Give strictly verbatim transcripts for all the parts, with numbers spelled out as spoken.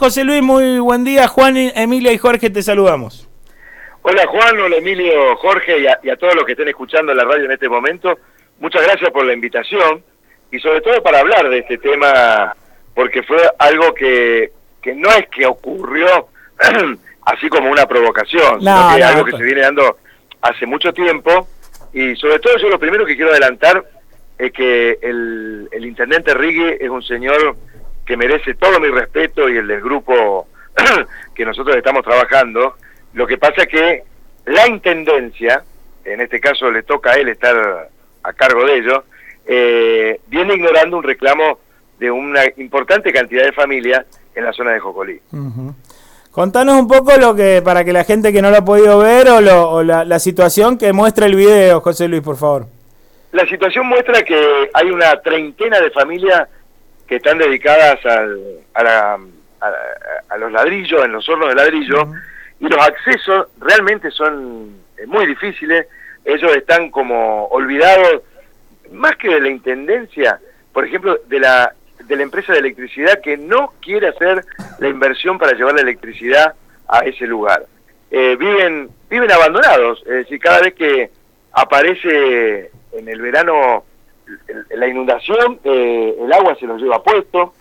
José Luis, muy buen día. Juan, Emilia y Jorge, te saludamos. Hola Juan, hola Emilio, Jorge y a, y a todos los que estén escuchando la radio en este momento. Muchas gracias por la invitación y sobre todo para hablar de este tema, porque fue algo que, que no es que ocurrió así como una provocación, no, sino que no, algo que no. se viene dando hace mucho tiempo. Y sobre todo yo lo primero que quiero adelantar es que el, el intendente Rigui es un señor que merece todo mi respeto y el del grupo que nosotros estamos trabajando. Lo que pasa es que la intendencia, en este caso le toca a él estar a cargo de ello, eh, viene ignorando un reclamo de una importante cantidad de familias en la zona de Jocolí. Uh-huh. Contanos un poco lo que, para que la gente que no lo ha podido ver, o, lo, o la, la situación que muestra el video, José Luis, por favor. La situación muestra que hay una treintena de familias que están dedicadas al, a, la, a, a los ladrillos, en los hornos de ladrillo, uh-huh. Y los accesos realmente son muy difíciles. Ellos están como olvidados, más que de la intendencia, por ejemplo, de la de la empresa de electricidad, que no quiere hacer la inversión para llevar la electricidad a ese lugar. Eh, viven viven abandonados, es decir, cada vez que aparece en el verano la inundación, eh, el agua se los lleva puesto.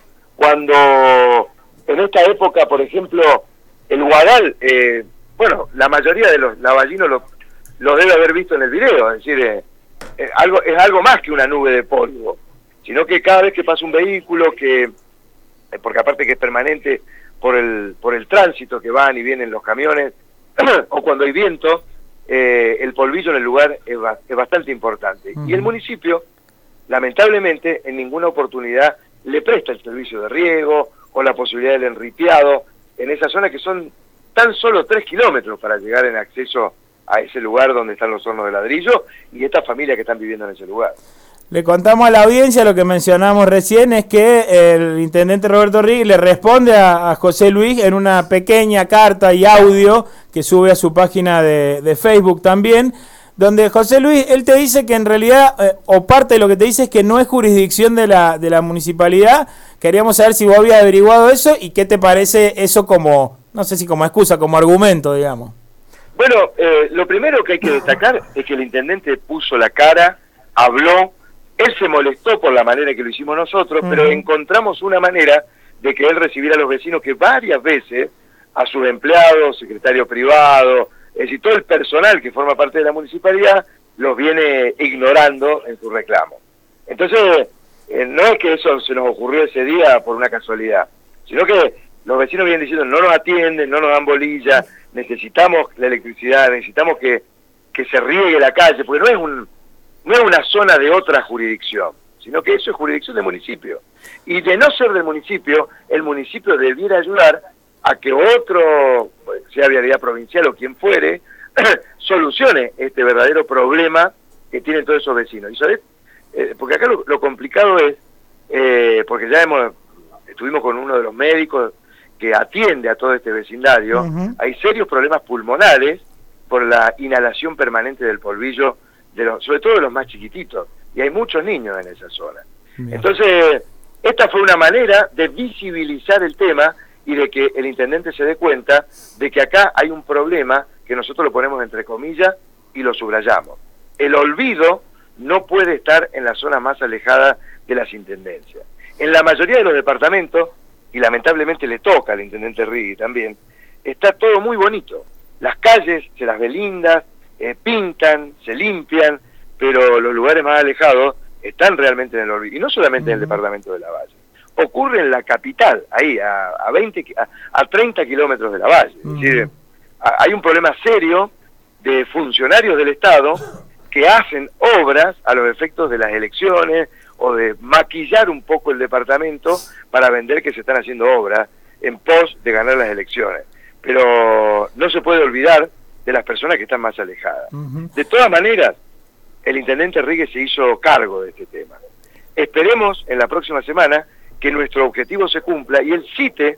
Cuando en esta época, por ejemplo, el Guadal, eh, bueno, la mayoría de los lavallinos lo, lo debe haber visto en el video, es decir, eh, eh, algo, es algo más que una nube de polvo, sino que cada vez que pasa un vehículo, que eh, porque aparte que es permanente por el por el tránsito que van y vienen los camiones, o cuando hay viento, eh, el polvillo en el lugar es, ba es bastante importante. Uh-huh. Y el municipio, lamentablemente, en ninguna oportunidad le presta el servicio de riego o la posibilidad del enripiado en esa zona, que son tan solo tres kilómetros para llegar en acceso a ese lugar donde están los hornos de ladrillo y estas familias que están viviendo en ese lugar. Le contamos a la audiencia lo que mencionamos recién, es que el intendente Roberto Rigui le responde a, a José Luis en una pequeña carta y audio que sube a su página de, de Facebook también, donde José Luis, él te dice que en realidad, eh, o parte de lo que te dice es que no es jurisdicción de la, de la municipalidad. Queríamos saber si vos habías averiguado eso y qué te parece eso como, no sé si como excusa, como argumento, digamos. Bueno, eh, lo primero que hay que destacar es que el intendente puso la cara, habló, él se molestó por la manera que lo hicimos nosotros, uh-huh. Pero encontramos una manera de que él recibiera a los vecinos que varias veces, a sus empleados, secretario privado, es decir, todo el personal que forma parte de la municipalidad, los viene ignorando en su reclamo. Entonces, eh, no es que eso se nos ocurrió ese día por una casualidad, sino que los vecinos vienen diciendo, no nos atienden, no nos dan bolilla, necesitamos la electricidad, necesitamos que, que se riegue la calle, porque no es un no es una zona de otra jurisdicción, sino que eso es jurisdicción del municipio. Y de no ser del municipio, el municipio debiera ayudar a que otro, sea vialidad provincial o quien fuere, solucione este verdadero problema que tienen todos esos vecinos. Y sabes, eh, porque acá lo, lo complicado es, eh, porque ya hemos estuvimos con uno de los médicos que atiende a todo este vecindario, uh-huh. Hay serios problemas pulmonares por la inhalación permanente del polvillo, de los, sobre todo de los más chiquititos, y hay muchos niños en esa zona. Bien. Entonces, esta fue una manera de visibilizar el tema y de que el intendente se dé cuenta de que acá hay un problema que nosotros lo ponemos entre comillas y lo subrayamos. El olvido no puede estar en la zona más alejada de las intendencias. En la mayoría de los departamentos, y lamentablemente le toca al intendente Rigui también, está todo muy bonito. Las calles se las ve lindas, eh, pintan, se limpian, pero los lugares más alejados están realmente en el olvido. Y no solamente uh-huh. En el departamento de Lavalle. Ocurre en la capital, ahí, a, a, veinte, a, a treinta kilómetros de Lavalle. Uh-huh. Es decir, a, hay un problema serio de funcionarios del Estado que hacen obras a los efectos de las elecciones o de maquillar un poco el departamento para vender que se están haciendo obras en pos de ganar las elecciones. Pero no se puede olvidar de las personas que están más alejadas. Uh-huh. De todas maneras, el intendente Rigui se hizo cargo de este tema. Esperemos en la próxima semana que nuestro objetivo se cumpla y él cite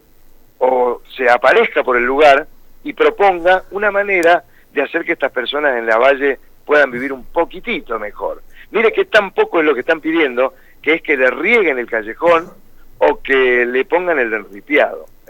o se aparezca por el lugar y proponga una manera de hacer que estas personas en Lavalle puedan vivir un poquitito mejor. Mire que tan poco es lo que están pidiendo, que es que le rieguen el callejón o que le pongan el enripiado. Es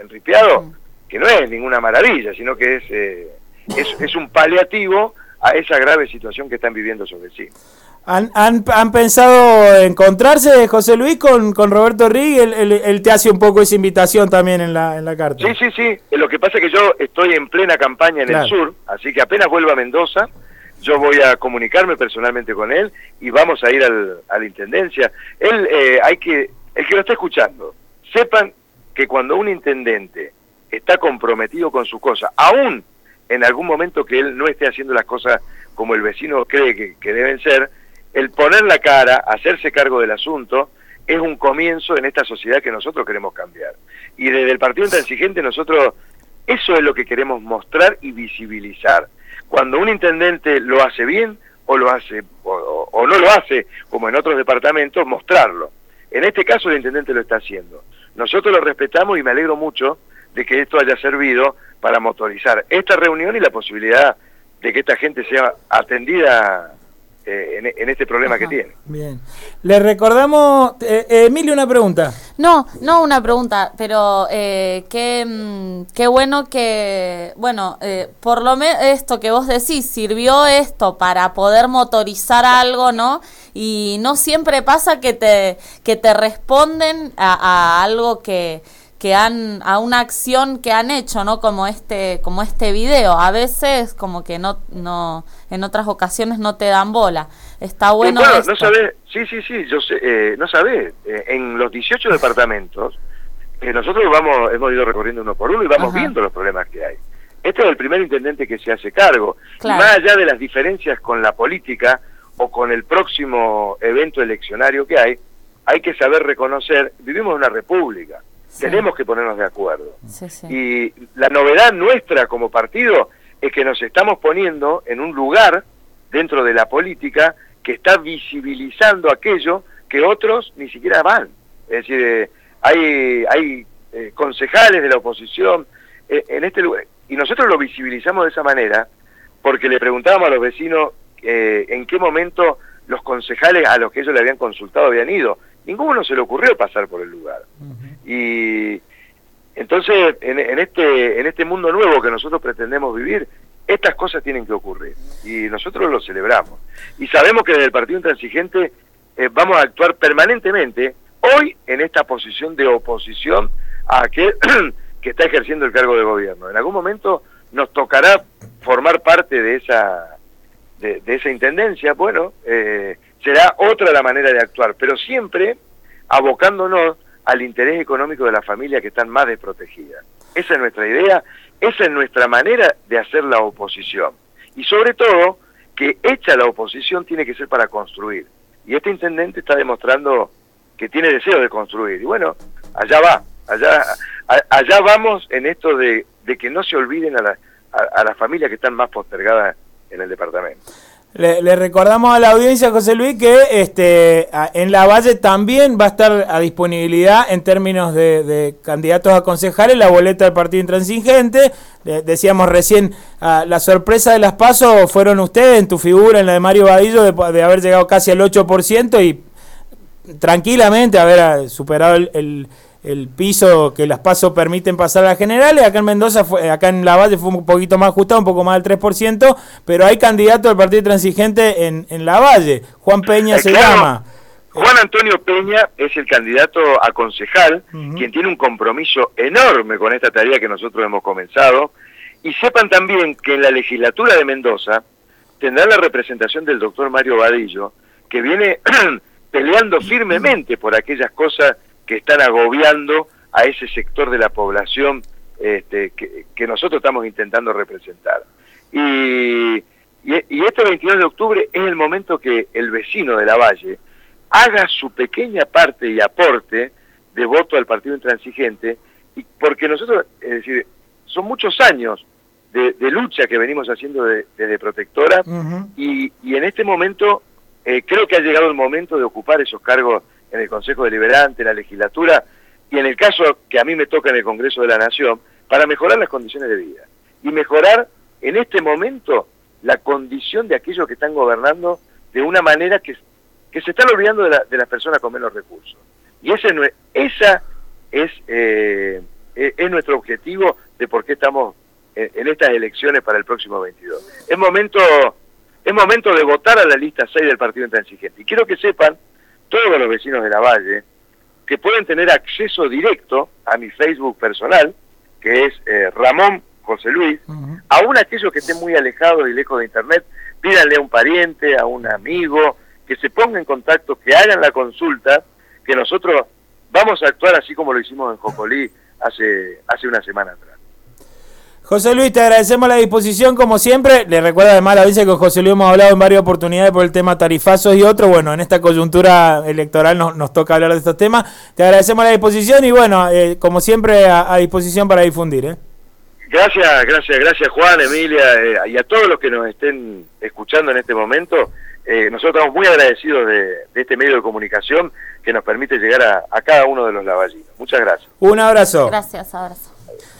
en Ripiado, que no es ninguna maravilla, sino que es, eh, es, es un paliativo a esa grave situación que están viviendo sus vecinos. ¿Han, han, han pensado encontrarse, José Luis, con, con Roberto Rigg? Él, él, él te hace un poco esa invitación también en la, en la carta. Sí, sí, sí. Lo que pasa es que yo estoy en plena campaña en claro. el sur, así que apenas vuelva a Mendoza, yo voy a comunicarme personalmente con él y vamos a ir al, a la intendencia. Él, eh, hay que, el que lo está escuchando, sepan que cuando un intendente está comprometido con su cosa, aún en algún momento que él no esté haciendo las cosas como el vecino cree que, que deben ser, el poner la cara, hacerse cargo del asunto, es un comienzo en esta sociedad que nosotros queremos cambiar. Y desde el Partido Intransigente nosotros, eso es lo que queremos mostrar y visibilizar. Cuando un intendente lo hace bien, o lo hace o, o no lo hace, como en otros departamentos, mostrarlo. En este caso el intendente lo está haciendo. Nosotros lo respetamos y me alegro mucho de que esto haya servido para motorizar esta reunión y la posibilidad de que esta gente sea atendida Eh, en, en este problema Ajá. que tiene. Bien. Le recordamos, eh, eh, Emilio, una pregunta. No, no una pregunta, pero eh, qué, qué bueno que, bueno, eh, por lo menos esto que vos decís, sirvió esto para poder motorizar algo, ¿no? Y no siempre pasa que te, que te responden a, a algo que... que han a una acción que han hecho, ¿no? Como este como este video. A veces como que no no en otras ocasiones no te dan bola. Está bueno. Bueno, esto. no sabés, sí, sí, sí, yo sé, eh, no sabés, eh, en los dieciocho departamentos eh, nosotros vamos hemos ido recorriendo uno por uno y vamos Ajá. viendo los problemas que hay. Este es el primer intendente que se hace cargo. Claro. Y más allá de las diferencias con la política o con el próximo evento eleccionario que hay, hay que saber reconocer, vivimos en una república. Sí. Tenemos que ponernos de acuerdo. Sí, sí. Y la novedad nuestra como partido es que nos estamos poniendo en un lugar dentro de la política que está visibilizando aquello que otros ni siquiera van. Es decir, eh, hay, hay eh, concejales de la oposición eh, en este lugar, y nosotros lo visibilizamos de esa manera porque le preguntábamos a los vecinos eh, en qué momento los concejales a los que ellos le habían consultado habían ido. Ninguno se le ocurrió pasar por el lugar. Uh-huh. Y entonces, en, en este en este mundo nuevo que nosotros pretendemos vivir, estas cosas tienen que ocurrir. Y nosotros lo celebramos. Y sabemos que desde el Partido Intransigente eh, vamos a actuar permanentemente, hoy en esta posición de oposición a aquel que está ejerciendo el cargo de gobierno. En algún momento nos tocará formar parte de esa, de, de esa intendencia, bueno... Eh, será otra la manera de actuar, pero siempre abocándonos al interés económico de la familia que están más desprotegidas. Esa es nuestra idea, esa es nuestra manera de hacer la oposición. Y sobre todo, que hecha la oposición tiene que ser para construir. Y este intendente está demostrando que tiene deseo de construir. Y bueno, allá va, allá a, allá vamos en esto de, de que no se olviden a la, a, a las familias que están más postergadas en el departamento. Le, le recordamos a la audiencia, José Luis, que este a, en Lavalle también va a estar a disponibilidad en términos de, de candidatos a concejales la boleta del Partido Intransigente. De, decíamos recién, a, la sorpresa de las PASO fueron ustedes, en tu figura, en la de Mario Vadillo, de, de haber llegado casi al ocho por ciento y tranquilamente haber superado el... el el piso que las PASO permiten pasar a las generales. Acá en Mendoza, fue, acá en Lavalle fue un poquito más ajustado, un poco más del tres por ciento, pero hay candidato del Partido Intransigente en, en Lavalle. Juan Peña eh, se claro. llama. Juan Antonio Peña es el candidato a concejal, uh-huh. quien tiene un compromiso enorme con esta tarea que nosotros hemos comenzado. Y sepan también que en la legislatura de Mendoza tendrá la representación del doctor Mario Vadillo, que viene peleando firmemente por aquellas cosas que están agobiando a ese sector de la población este, que, que nosotros estamos intentando representar. Y, y, y este veintidós de octubre es el momento que el vecino de Lavalle haga su pequeña parte y aporte de voto al Partido Intransigente, y porque nosotros, es decir, son muchos años de, de lucha que venimos haciendo de, desde Protectora, uh-huh. y, y en este momento eh, creo que ha llegado el momento de ocupar esos cargos en el Consejo Deliberante, en la legislatura, y en el caso que a mí me toca en el Congreso de la Nación, para mejorar las condiciones de vida. Y mejorar en este momento la condición de aquellos que están gobernando de una manera que, que se están olvidando de, la, de las personas con menos recursos. Y ese no es, esa es eh, eh, es nuestro objetivo de por qué estamos en, en estas elecciones para el próximo veintidós. Es momento, es momento de votar a la lista seis del Partido Intransigente. Y quiero que sepan, todos los vecinos de la Valle, que pueden tener acceso directo a mi Facebook personal, que es eh, Ramón José Luis, uh-huh. Aún aquellos que estén muy alejados y lejos de internet, pídanle a un pariente, a un amigo, que se ponga en contacto, que hagan la consulta, que nosotros vamos a actuar así como lo hicimos en Jocolí hace, hace una semana atrás. José Luis, te agradecemos la disposición como siempre. Le recuerdo además la dice que con José Luis hemos hablado en varias oportunidades por el tema tarifazos y otro. Bueno, en esta coyuntura electoral nos, nos toca hablar de estos temas. Te agradecemos la disposición y bueno, eh, como siempre a, a disposición para difundir. ¿eh? Gracias, gracias, gracias Juan, Emilia eh, y a todos los que nos estén escuchando en este momento. Eh, nosotros estamos muy agradecidos de, de este medio de comunicación que nos permite llegar a, a cada uno de los lavallinos. Muchas gracias. Un abrazo. Gracias, abrazo.